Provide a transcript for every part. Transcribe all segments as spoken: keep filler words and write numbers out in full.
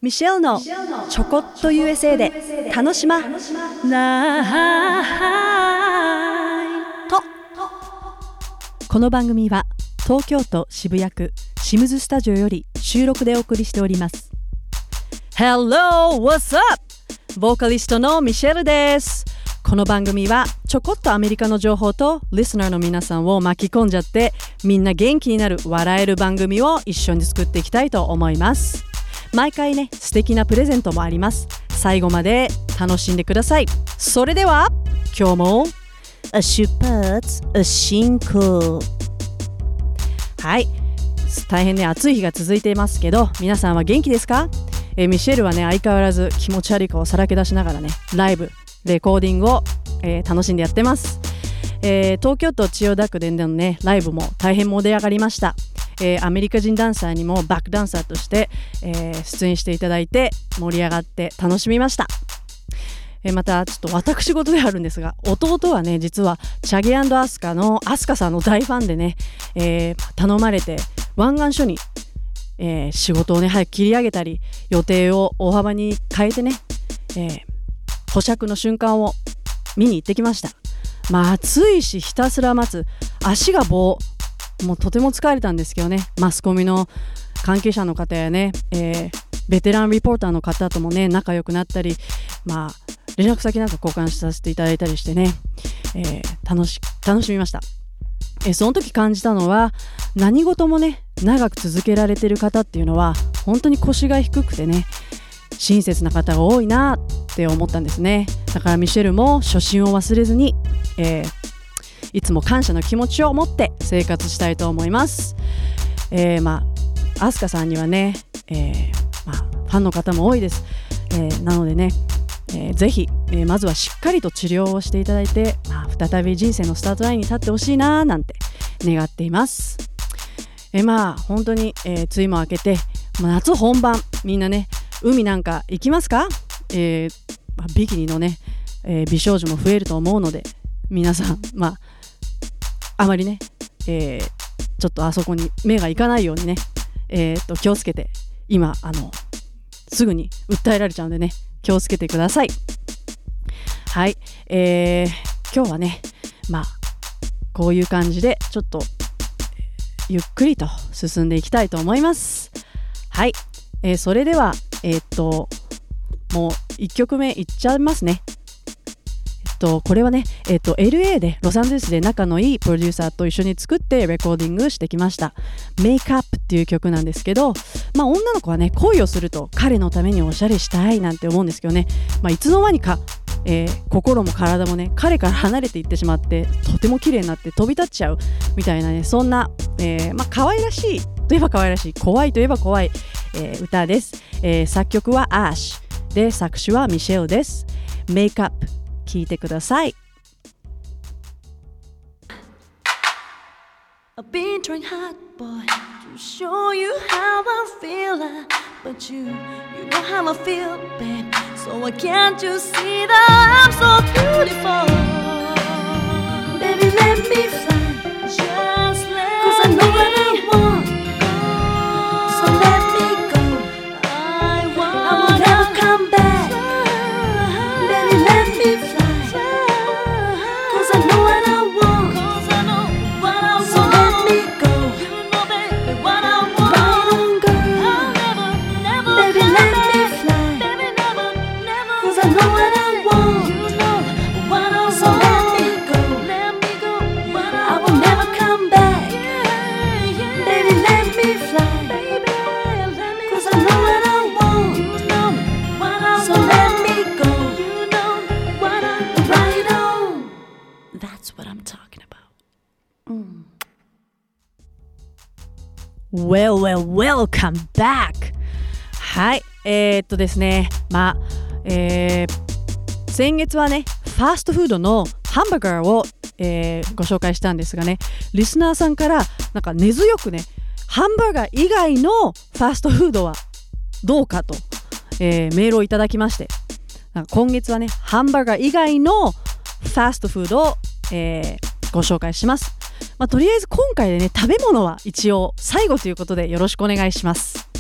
ミシェルのちょこっと ユーエスエー で楽しまないと。この番組は東京都渋谷区シムズスタジオより収録でお送りしております。 Hello, what's up? ボーカリストのミシェルです。この番組はちょこっとアメリカの情報とリスナーの皆さんを巻き込んじゃってみんな元気になる笑える番組を一緒に作っていきたいと思います。毎回ね素敵なプレゼントもあります。最後まで楽しんでください。それでは今日も出発進行。はい、大変ね暑い日が続いていますけど皆さんは元気ですか？えー、ミシェルはね相変わらず気持ち悪い顔をさらけ出しながらねライブレコーディングを、えー、楽しんでやってます。えー、東京都千代田区でのねライブも大変盛り上がりました。えー、アメリカ人ダンサーにもバックダンサーとして、えー、出演していただいて盛り上がって楽しみました。えー、またちょっと私事であるんですが弟はね実はチャゲ&アスカのアスカさんの大ファンでね、えー、頼まれて湾岸署に、えー、仕事をね早く切り上げたり予定を大幅に変えてね、えー、保釈の瞬間を見に行ってきました。まあ暑いしひたすら待つ足が棒もうとても疲れたんですけどねマスコミの関係者の方やね、えー、ベテランリポーターの方ともね仲良くなったりまあ連絡先なんか交換させていただいたりしてね、えー、楽し楽しみました。えー、その時感じたのは何事もね長く続けられてる方っていうのは本当に腰が低くてね親切な方が多いなって思ったんですね。だからミシェルも初心を忘れずに、えー、いつも感謝の気持ちを持って生活したいと思います。えー、まあアスカさんにはね、えーまあ、ファンの方も多いです。えー、なのでね、えー、ぜひ、えー、まずはしっかりと治療をしていただいて、まあ、再び人生のスタートラインに立ってほしいななんて願っています。えー、まあ本当に、えー、梅雨も明けて、まあ、夏本番みんなね海なんか行きますか？えーまあ、ビキニのね、えー、美少女も増えると思うので皆さんまああまりね、えー、ちょっとあそこに目がいかないようにね、えー、と気をつけて今あのすぐに訴えられちゃうんでね気をつけてください。はい、えー、今日はねまあこういう感じでちょっとゆっくりと進んでいきたいと思います。はい、えー、それではえっともういっきょくめいっちゃいますね。これはね、えっと、エルエー でロサンゼルスで仲のいいプロデューサーと一緒に作ってレコーディングしてきました。メイクアップっていう曲なんですけど、まあ、女の子はね恋をすると彼のためにおしゃれしたいなんて思うんですけどね、まあ、いつの間にか、えー、心も体もね彼から離れていってしまってとても綺麗になって飛び立っちゃうみたいなねそんな、えーまあ、可愛らしいといえば可愛らしい怖いといえば怖い、えー、歌です。えー、作曲はアッシュで作詞はミシェルです。メイクアップ聞いてください。 I've been trying hard, boy, to show you how I feel, uh, but you, you know how I feel, babe. So why can't you see that I'm so beautiful? Baby, let me fly, just let me. 'Cause I know what I want, so let me go. I want, I will never come back. Baby, let me fly.I know what I want, 'cause I know what I want. So let me go. You know, baby, what I want. Right on, girl. I'll never, never baby, come let back. Me fly. Baby, never, never 'cause I know what I want. You know what I so want. So let me go. Let me go. What I, I will want. Never come back. Yeah, yeah. Baby, let me fly. Baby, let me 'cause I know what I want. You know what I so want. So let me go. You know what I right on.That's what I'm talking about. Mm. Well, well, welcome back. はい、えー、っとですね、まあ、えー、先月はね、ファーストフードのハンバーガーを、えー、ご紹介したんですがね、リスナーさんからなんか根強くね、ハンバーガー以外のファーストフードはどうかと、えー、メールをいただきまして、なんか今月はね、ハンバーガー以外のファーストフードをえー、ご紹介します。まあ、とりあえず今回でね食べ物は一応最後ということでよろしくお願いします。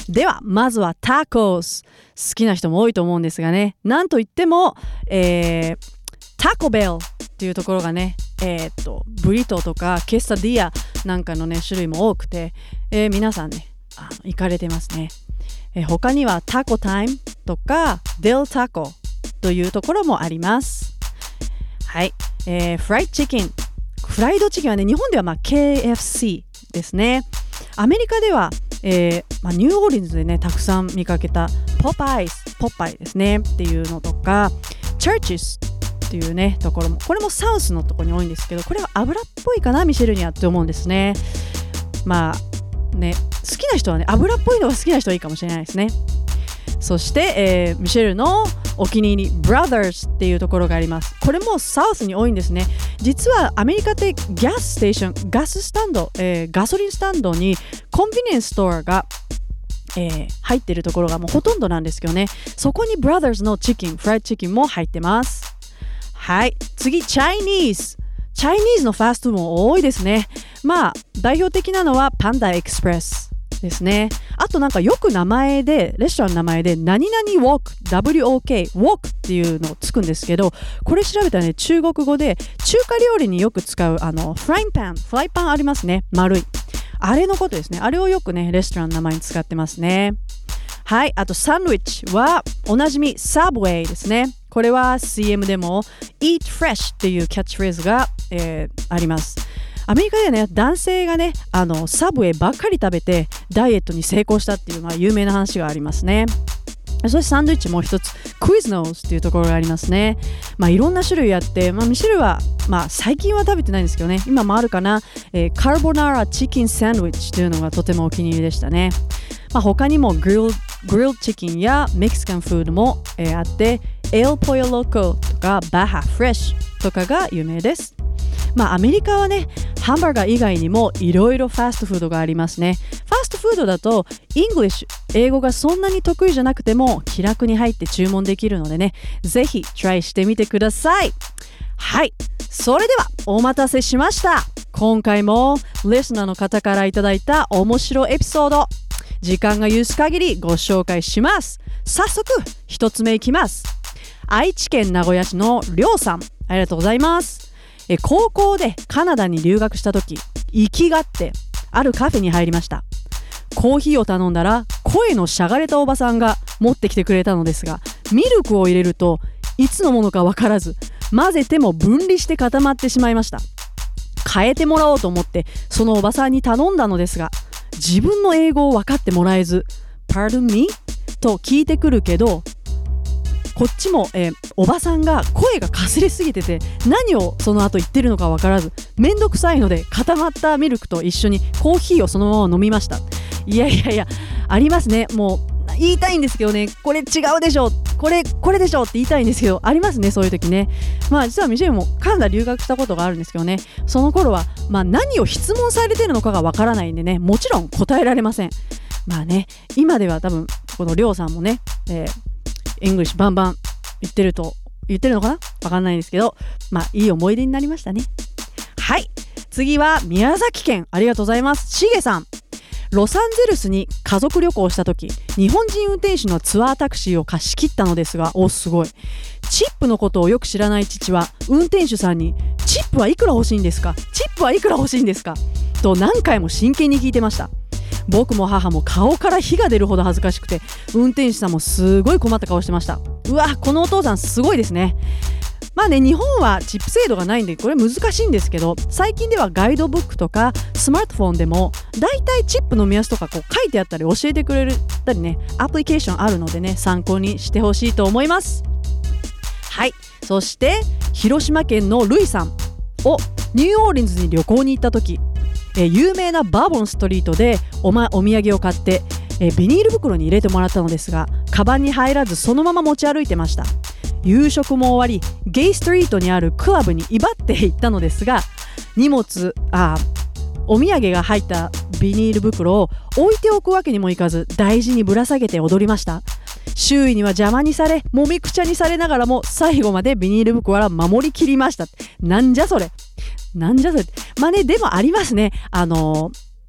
ではまずはタコス。好きな人も多いと思うんですがね、なんといっても、えー、タコベルっていうところがね、えー、っとブリトーとかケッサディアなんかのね種類も多くて、えー、皆さんねあの行かれてますね。えー、他にはタコタイムとかデルタコというところもあります。はい、えー、フライドチキン。フライドチキンはね、日本ではまあ ケーエフシー ですね。アメリカでは、えーまあ、ニューオーリンズでねたくさん見かけたポパイス、ポパイですねっていうのとか、チャーチスっていうねところも、これもサウスのところに多いんですけど、これは油っぽいかなミシェルにはって思うんですね。まあね、好きな人はね油っぽいのが好きな人はいいかもしれないですね。そして、えー、ミシェルのお気に入り Brothers っていうところがあります。これもサウスに多いんですね。実はアメリカってギャスステーション、ガススタンド、えー、ガソリンスタンドにコンビニエンスストアが、えー、入ってるところがもうほとんどなんですけどね、そこに Brothers のチキン、フライドチキンも入ってます。はい、次チャイニーズ。チャイニーズのファストフードも多いですね。まあ代表的なのはパンダエクスプレスですね。あとなんかよく名前でレストランの名前で何々ウォーク ダブリューオーケー ウォークっていうのをつくんですけど、これ調べたらね中国語で中華料理によく使うあのフライパンフライパンありますね、丸いあれのことですね。あれをよくねレストランの名前に使ってますね。はい、あとサンドイッチはおなじみサブウェイですね。これは シーエム でも Eat Fresh っていうキャッチフレーズが、えー、あります。アメリカではね男性がねあのサブウェイばっかり食べてダイエットに成功したっていう、まあ、有名な話がありますね。そしてサンドイッチもう一つクイズノーズっていうところがありますね。まあいろんな種類あって、まあ、ミシェルはまあ最近は食べてないんですけどね、今もあるかな、えー、カルボナーラチキンサンドイッチというのがとてもお気に入りでしたね。まあ、他にもグリルグリルチキンやメキシカンフードも、えー、あって、エルポヨロコとかバハフレッシュとかが有名です。まあアメリカはねハンバーガー以外にもいろいろファストフードがありますね。ファストフードだとイングリッシュ、英語がそんなに得意じゃなくても気楽に入って注文できるのでね、ぜひトライしてみてください。はい、それではお待たせしました。今回もリスナーの方からいただいた面白いエピソード、時間が許す限りご紹介します。早速一つ目いきます。愛知県名古屋市のりょうさん、ありがとうございます。え高校でカナダに留学した時、行きがってあるカフェに入りました。コーヒーを頼んだら声のしゃがれたおばさんが持ってきてくれたのですが、ミルクを入れるといつのものか分からず、混ぜても分離して固まってしまいました。変えてもらおうと思ってそのおばさんに頼んだのですが、自分の英語を分かってもらえず Pardon me? と聞いてくるけど、こっちも、えー、おばさんが声がかすれすぎてて何をその後言ってるのか分からず、めんどくさいので固まったミルクと一緒にコーヒーをそのまま飲みました。いやいやいや、ありますね。もう言いたいんですけどね、これ違うでしょ、これこれでしょって言いたいんですけど、ありますねそういう時ね。まあ実はミシェルもカナダ留学したことがあるんですけどね、その頃はまあ何を質問されてるのかが分からないんでね、もちろん答えられません。まあね、今では多分このりょうさんもね、えーイングリッシュバンバン言ってると言ってるのかな、わかんないですけど、まあいい思い出になりましたね。はい、次は宮崎県、ありがとうございます。しげさん、ロサンゼルスに家族旅行した時、日本人運転手のツアータクシーを貸し切ったのですが、おすごい、チップのことをよく知らない父は運転手さんにチップはいくら欲しいんですか、チップはいくら欲しいんですかと何回も真剣に聞いてました。僕も母も顔から火が出るほど恥ずかしくて、運転手さんもすごい困った顔してました。うわ、このお父さんすごいですね。まあね、日本はチップ制度がないんでこれ難しいんですけど、最近ではガイドブックとかスマートフォンでもだいたいチップの目安とかこう書いてあったり教えてくれたりね、アプリケーションあるのでね、参考にしてほしいと思います。はい、そして広島県のルイさんをニューオーリンズに旅行に行った時、えー、有名なバーボンストリートで お,、ま、お土産を買って、えー、ビニール袋に入れてもらったのですが、カバンに入らずそのまま持ち歩いてました。夕食も終わり、ゲイストリートにあるクラブに威張って行ったのですが、荷物あお土産が入ったビニール袋を置いておくわけにもいかず、大事にぶら下げて踊りました。周囲には邪魔にされ、もみくちゃにされながらも最後までビニール袋は守りきりました。なんじゃそれなんじゃそれまあね、でもありますね。あの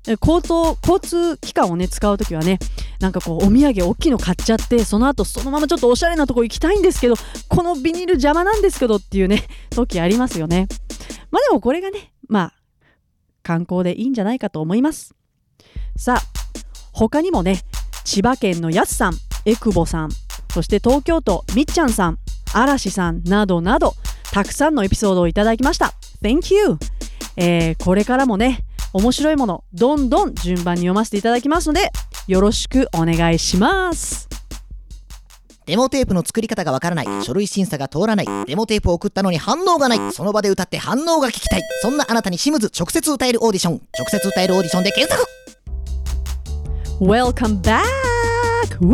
交通、交通機関をね使うときはね、なんかこうお土産大きいの買っちゃって、その後そのままちょっとおしゃれなとこ行きたいんですけど、このビニール邪魔なんですけどっていうね時ありますよね。まあでもこれがね、まあ観光でいいんじゃないかと思います。さあ他にもね、千葉県のやすさん、えくぼさん、そして東京都みっちゃんさん、嵐さんなどなど、たくさんのエピソードをいただきました。 Thank you、えー、これからもね面白いものどんどん順番に読ませていただきますので、よろしくお願いします。 デモテープの作り方がわからない、書類審査が通らない、デモテープを送ったのに反応がない、その場で歌って反応が聞きたい、そんなあなたにシムズ直接歌えるオーディション、直接歌えるオーディションで検索。 Welcome back! Woo!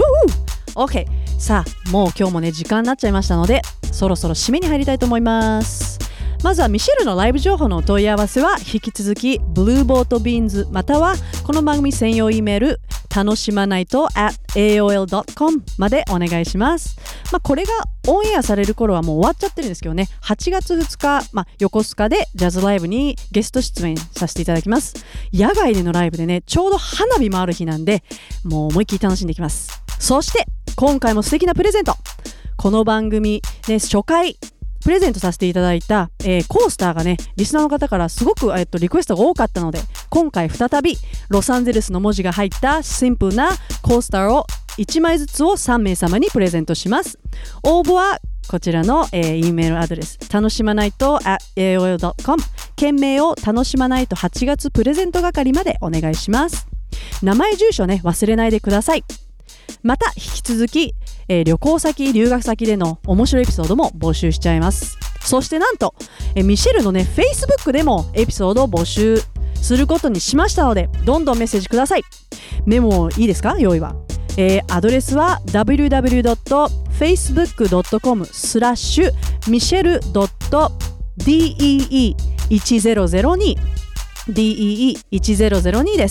OK、 さあもう今日もね時間になっちゃいましたので、そろそろ締めに入りたいと思います。まずはミシェルのライブ情報のお問い合わせは引き続き ブルーボートビーンズ またはこの番組専用 E メール楽しまないと atエーオーエルドットコム までお願いします。まあ、これがオンエアされる頃はもう終わっちゃってるんですけどね、はちがつふつか、まあ、横須賀でジャズライブにゲスト出演させていただきます。野外でのライブでね、ちょうど花火もある日なんで、もう思いっきり楽しんでいきます。そして今回も素敵なプレゼント、この番組、ね、初回プレゼントさせていただいた、えー、コースターがねリスナーの方からすごく、えっと、リクエストが多かったので、今回再びロサンゼルスの文字が入ったシンプルなコースターをいちまいずつをさんめい様にプレゼントします。応募はこちらの、えー、E メールアドレス楽しまないと at エーオーエルドットコム、 件名を楽しまないとはちがつプレゼント係までお願いします。名前住所ね忘れないでください。また引き続き、えー、旅行先留学先での面白いエピソードも募集しちゃいます。そしてなんと、えー、ミシェルのね Facebook でもエピソードを募集することにしましたので、どんどんメッセージください。メモいいですか？用意は、えー、アドレスは ダブリューダブリュードットフェイスブックドットコムスラッシュミシェルドットディーイーイーいちゼロゼロに ディーイーイーいちゼロゼロに です。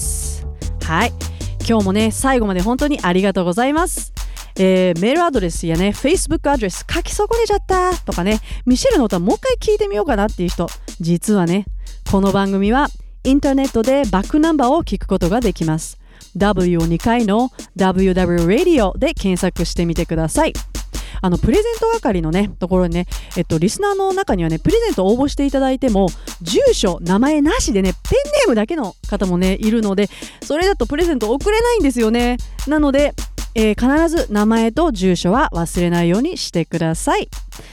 はい、今日もね最後まで本当にありがとうございます。えー、メールアドレスやね Facebook アドレス書き損ねちゃったとかね、ミシェルの歌もう一回聞いてみようかなっていう人、実はねこの番組はインターネットでバックナンバーを聞くことができます。 ダブリューをにかいの ダブリューダブリュー Radio で検索してみてください。あのプレゼント係のねところにね、えっとリスナーの中にはねプレゼントを応募していただいても住所名前なしでねペンネームだけの方もねいるので、それだとプレゼント送れないんですよね。なので、えー、必ず名前と住所は忘れないようにしてください。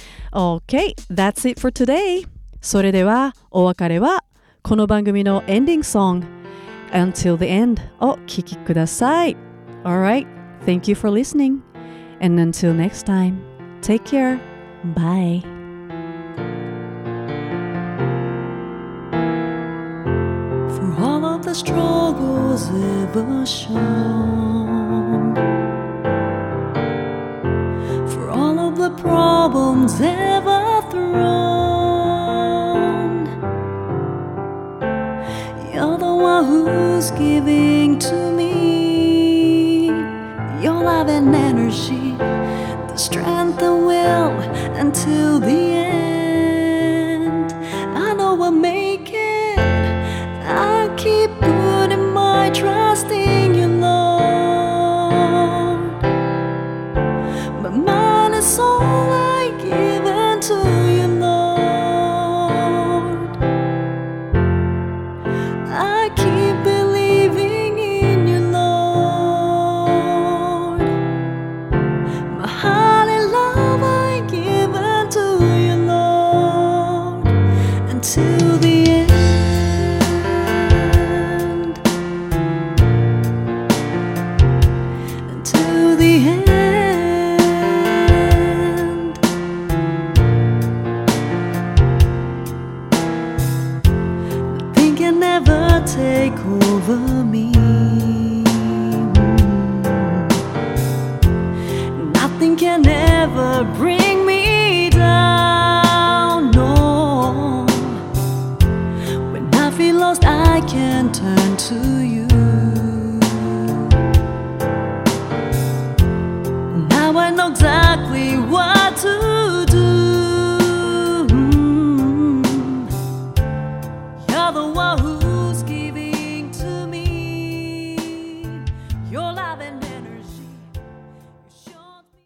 OK, that's it for today。 それではお別れはこの番組のエンディングソング Until the End を聴きください。 Alright, thank you for listening and until next time, take care, bye. For all of the struggles ever shown, for all of the problems ever thrown, you're the one who's giving to me your love and energy, the strength and will until the end. I know I'll make it. I keep putting my trust in you, Lord. My mind is all I give unto you, Lord. I keep believing in you, Lord. My heart and love I give unto you, Lord, until the end. Until the end. Nothing can ever take over me. Nothing can ever bring me down. No. When I feel lost, I can turn to you. Now I know exactly what to